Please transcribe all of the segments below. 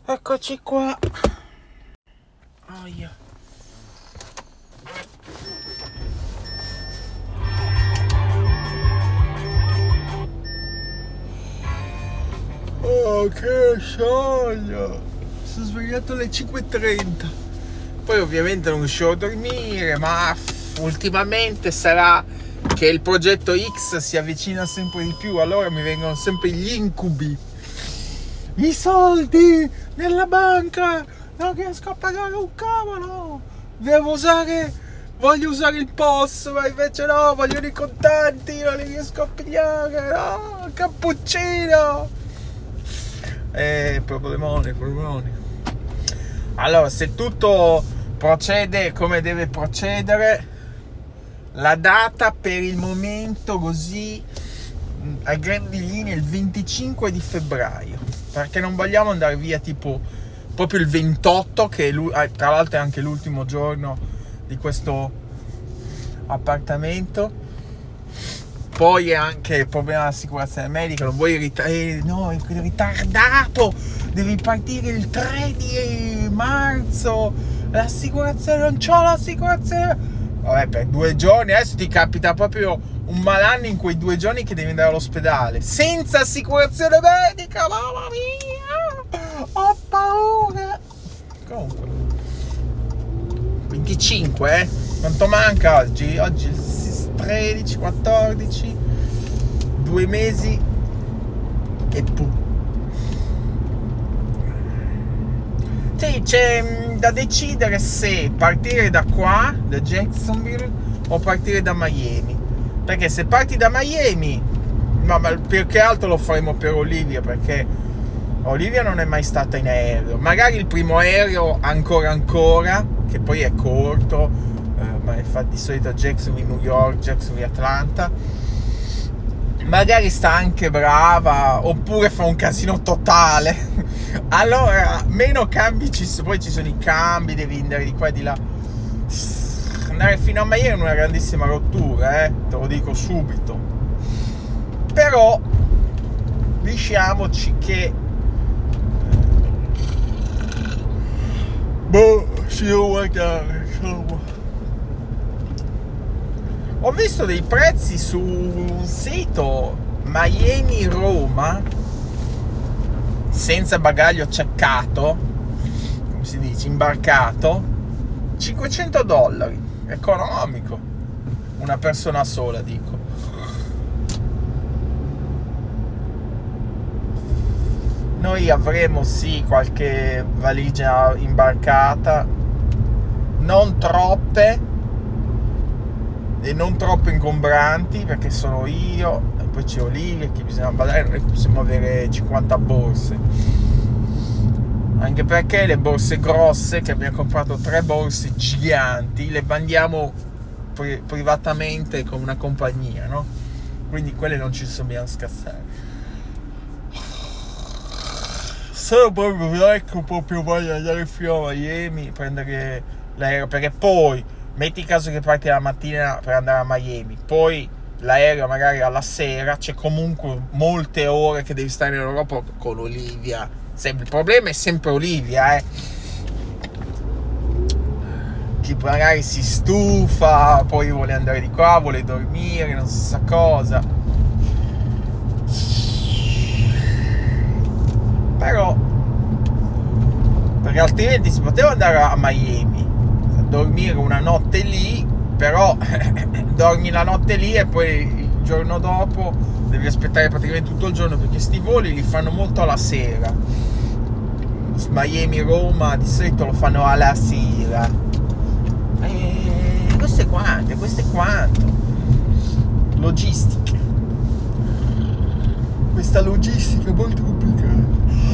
Eccoci qua. Oh, yeah. Oh, che sonno! Sono svegliato alle 5:30. Poi ovviamente non riuscivo a dormire, ma ultimamente sarà che il progetto X si avvicina sempre di più, allora mi vengono sempre gli incubi. I soldi nella banca, non riesco a pagare un cavolo. Voglio usare il POS, ma invece no, voglio i contanti, non li riesco a pigliare. No, cappuccino. Problemoni. Allora, se tutto procede come deve procedere, la data per il momento così a grandi linee è il 25 di febbraio, perché non vogliamo andare via tipo proprio il 28, che tra l'altro è anche l'ultimo giorno di questo appartamento. Poi è anche il problema dell'assicurazione medica, non vuoi no, è ritardato, devi partire il 3 di marzo, l'assicurazione, non c'ho l'assicurazione. Vabbè, per 2 giorni, adesso ti capita proprio un malanno in quei 2 giorni che devi andare all'ospedale, senza assicurazione medica, mamma mia, ho paura. Comunque, 25, quanto manca oggi? Oggi il 13, 14, 2 mesi e sì, c'è da decidere se partire da qua, da Jacksonville, o partire da Miami, perché se parti da Miami, ma più che altro lo faremo per Olivia, perché Olivia non è mai stata in aereo, magari il primo aereo ancora, che poi è corto, ma fa di solito Jacksonville New York, Jacksonville Atlanta, magari sta anche brava, oppure fa un casino totale. Allora meno cambi poi ci sono i cambi, devi andare di qua e di là. Andare fino a Miami è una grandissima rottura, te lo dico subito. Però diciamoci che si devo guardare, insomma. Ho visto dei prezzi su un sito Miami-Roma senza bagaglio checkato, come si dice, imbarcato, $500, economico, una persona sola, dico. Noi avremo sì qualche valigia imbarcata, non troppe e non troppo ingombranti, perché sono io e poi c'è Olivia che bisogna badare, non è che possiamo avere 50 borse, anche perché le borse grosse, che abbiamo comprato 3 borse giganti, le mandiamo privatamente con una compagnia, no? Quindi quelle non ci dobbiamo scassare. Se proprio ecco proprio voglio andare fino a Miami, prendere l'aereo, perché poi metti caso che parti la mattina per andare a Miami, poi l'aereo magari alla sera, c'è comunque molte ore che devi stare in Europa con Olivia. Il problema è sempre Olivia, che magari si stufa, poi vuole andare di qua, vuole dormire, non si sa cosa. Però, perché altrimenti si poteva andare a Miami, dormire una notte lì, però dormi la notte lì e poi il giorno dopo devi aspettare praticamente tutto il giorno, perché sti voli li fanno molto alla sera. Miami-Roma di solito lo fanno alla sera. Questo è quanto. Logistica. Questa logistica è molto complicata.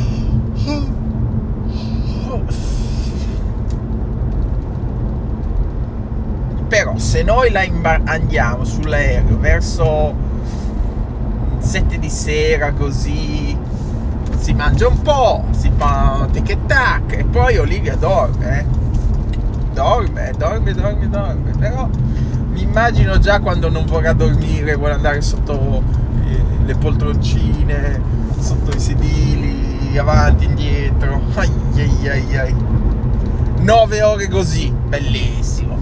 Però se noi andiamo sull'aereo verso 7 di sera, così si mangia un po', si fa tic e tac, e poi Olivia dorme, però mi immagino già quando non vorrà dormire, vuole andare sotto le poltroncine, sotto i sedili, orari avanti, indietro, 9 ore così, bellissimo.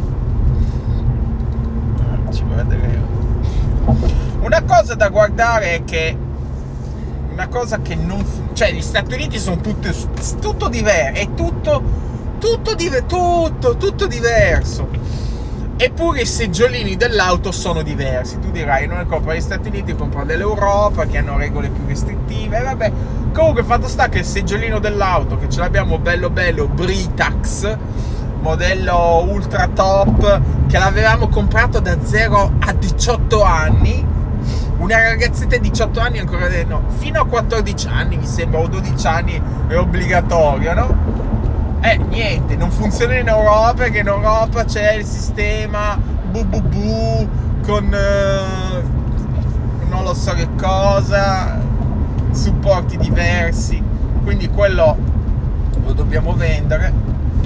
Ci vedremo. Una cosa da guardare è che una cosa che non cioè gli Stati Uniti sono tutto diverso, è tutto diverso, eppure i seggiolini dell'auto sono diversi. Tu dirai non è colpa degli Stati Uniti, è colpa dell'Europa che hanno regole più restrittive, vabbè. Comunque fatto sta che il seggiolino dell'auto, che ce l'abbiamo bello Britax, modello ultra top, che l'avevamo comprato da 0 a 18 anni, una ragazzetta di 18 anni ancora no, fino a 14 anni mi sembra, o 12 anni è obbligatorio, no? Niente, non funziona in Europa, perché in Europa c'è il sistema con non lo so che cosa, supporti diversi, quindi quello lo dobbiamo vendere.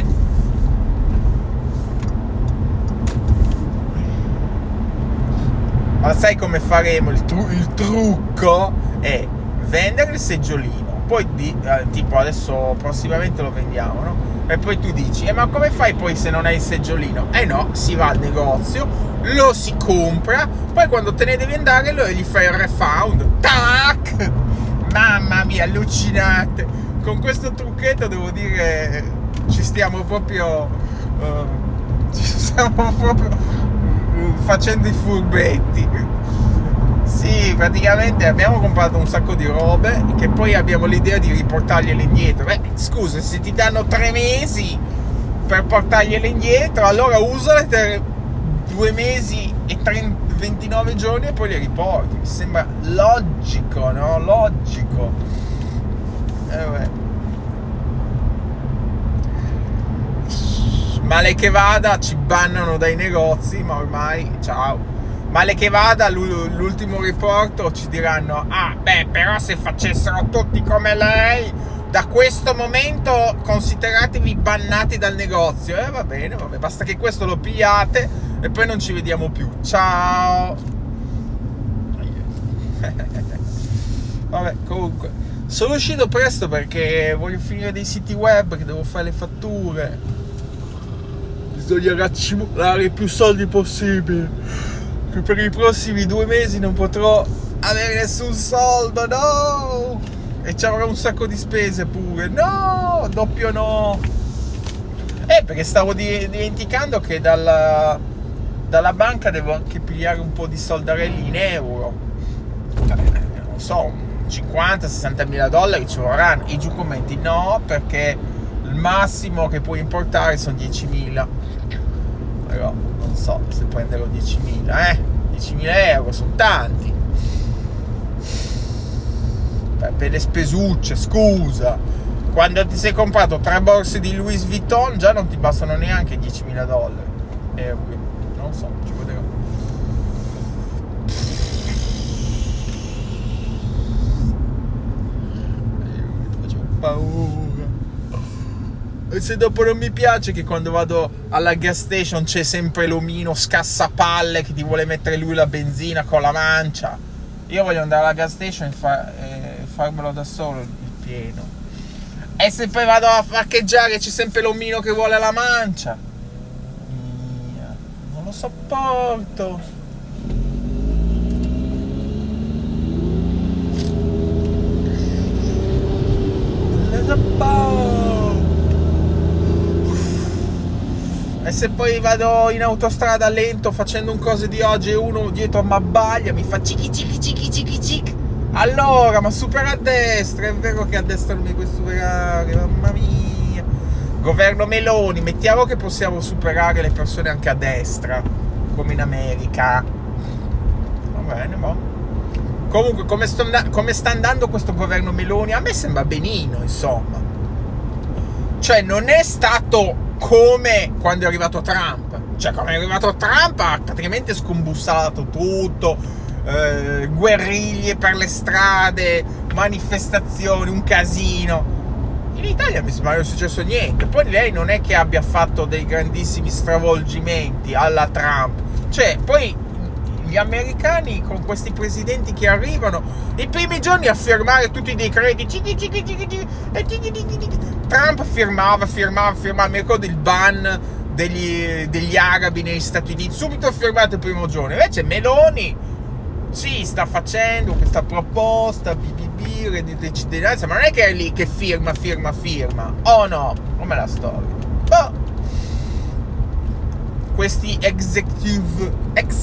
Ma sai come faremo? Il trucco è vendere il seggiolino, poi tipo adesso prossimamente lo vendiamo, no? E poi tu dici ma come fai poi se non hai il seggiolino? No, si va al negozio, lo si compra, poi quando te ne devi andare gli fai il refund, tac! Mamma mia, allucinante. Con questo trucchetto devo dire ci stiamo proprio facendo i furbetti. Sì, praticamente abbiamo comprato un sacco di robe che poi abbiamo l'idea di riportargliele indietro. Scusa, se ti danno 3 mesi per portargliele indietro, allora usale per 2 mesi e 29 giorni e poi le riporti. Mi sembra logico, no? Logico. Male che vada, ci bannano dai negozi, ma ormai, ciao. Male che vada, l'ultimo riporto ci diranno però se facessero tutti come lei, da questo momento consideratevi bannati dal negozio. Va bene, basta che questo lo pigliate e poi non ci vediamo più. Ciao. Vabbè, comunque sono uscito presto perché voglio finire dei siti web, che devo fare le fatture, bisogna racimolare più soldi possibili. Per i prossimi 2 mesi non potrò avere nessun soldo, no! E ci avrò un sacco di spese pure, no! Doppio no! Perché stavo dimenticando che dalla banca devo anche pigliare un po' di soldarelli in euro. Non so, 50-60 mila dollari ci vorranno. I giucumenti no, perché il massimo che puoi importare sono 10.000. Però non so se prenderò 10.000, 10.000 euro sono tanti per le spesucce. Scusa, quando ti sei comprato 3 borse di Louis Vuitton già non ti bastano neanche 10.000 dollari, non so, ci vedrò. Mi faccio paura. E se dopo non mi piace che quando vado alla gas station c'è sempre l'omino scassapalle che ti vuole mettere lui la benzina con la mancia, io voglio andare alla gas station e farmelo da solo il pieno. E se poi vado a parcheggiare c'è sempre l'omino che vuole la mancia, non lo sopporto. Non lo sopporto. E se poi vado in autostrada lento facendo un cose di oggi e uno dietro mi abbaglia, mi fa cichi, allora ma supera a destra. È vero che a destra non mi puoi superare, mamma mia. Governo Meloni, mettiamo che possiamo superare le persone anche a destra come in America, va bene, ma comunque come sta andando questo governo Meloni a me sembra benino, insomma. Cioè non è stato come quando è arrivato Trump. Cioè quando è arrivato Trump ha praticamente scombussato tutto, guerriglie per le strade, manifestazioni, un casino. In Italia mi sembra non è successo niente. Poi lei non è che abbia fatto dei grandissimi stravolgimenti alla Trump. Cioè poi in gli americani con questi presidenti che arrivano i primi giorni a firmare tutti i decreti. Trump firmava, mi ricordo il ban degli arabi negli Stati Uniti, subito firmato il primo giorno. Invece Meloni sì, sta facendo questa proposta reddito di cittadinanza, ma non è che è lì che firma oh no, come la storia. Boh. Questi executive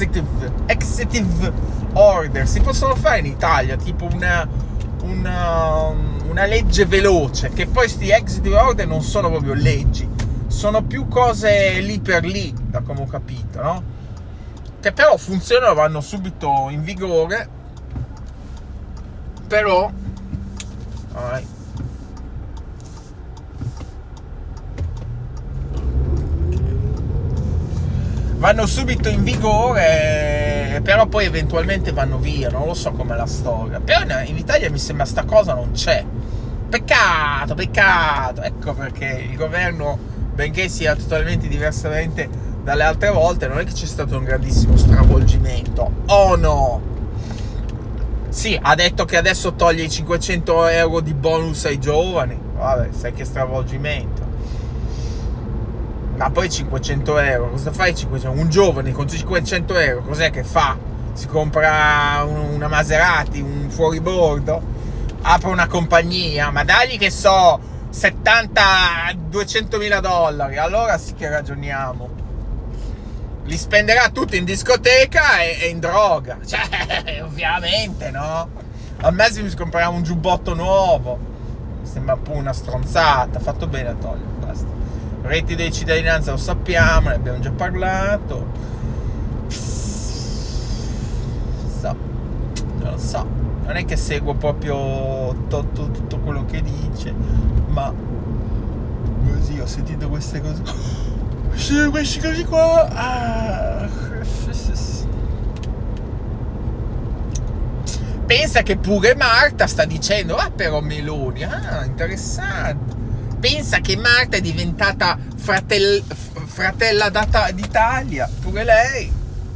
order si possono fare in Italia, tipo una legge veloce, che poi sti executive order non sono proprio leggi, sono più cose lì per lì, da come ho capito, no? Che però funzionano, vanno subito in vigore, però vanno subito in vigore, però poi eventualmente vanno via, non lo so com'è la storia. Però in Italia mi sembra sta cosa non c'è. Peccato, ecco perché il governo, benché sia totalmente diversamente dalle altre volte, non è che c'è stato un grandissimo stravolgimento. Oh no! Sì, ha detto che adesso toglie i 500 euro di bonus ai giovani. Vabbè, sai che stravolgimento. Ma poi 500 euro, cosa fai 500? Un giovane con 500 euro, cos'è che fa? Si compra una Maserati, un fuoribordo, apre una compagnia, ma dagli che so, 200.000 dollari, allora sì che ragioniamo. Li spenderà tutti in discoteca e in droga, cioè, ovviamente, no? Al mese mi comprerà un giubbotto nuovo, mi sembra un po' una stronzata, fatto bene a togliere, basta. Reddito di cittadinanza lo sappiamo, ne abbiamo già parlato. Non lo so, non è che seguo proprio tutto quello che dice, ma così ho sentito queste cose. Questi cose qua. Pensa che pure Marta sta dicendo, però Meloni, interessante. Pensa che Marta è diventata fratella d'Italia, pure lei.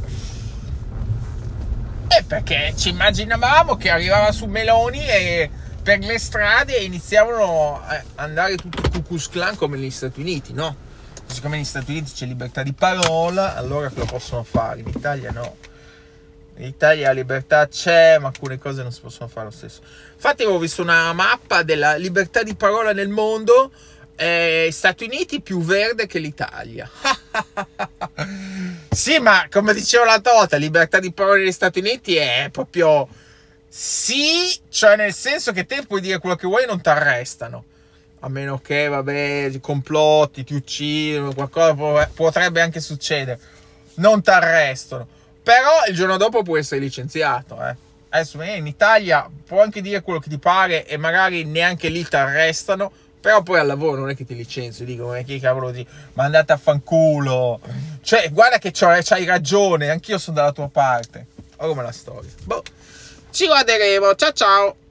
Perché ci immaginavamo che arrivava su Meloni e per le strade iniziavano a andare tutti i Ku Klux Klan come negli Stati Uniti, no? Siccome negli Stati Uniti c'è libertà di parola, allora lo possono fare, in Italia no. In Italia la libertà c'è, ma alcune cose non si possono fare lo stesso. Infatti avevo visto una mappa della libertà di parola nel mondo, Stati Uniti più verde che l'Italia. Sì, ma come dicevo l'altra volta, libertà di parola negli Stati Uniti è proprio sì, cioè nel senso che te puoi dire quello che vuoi e non ti arrestano. A meno che, vabbè, complotti, ti uccidono, qualcosa potrebbe anche succedere. Non ti arrestano. Però il giorno dopo puoi essere licenziato, Adesso in Italia puoi anche dire quello che ti pare e magari neanche lì ti arrestano, però poi al lavoro non è che ti licenzi, dicono, che cavolo di, ma andate a fanculo. Cioè, guarda che c'hai ragione, anch'io sono dalla tua parte. Oh, come la storia. Boh. Ci guarderemo, ciao ciao.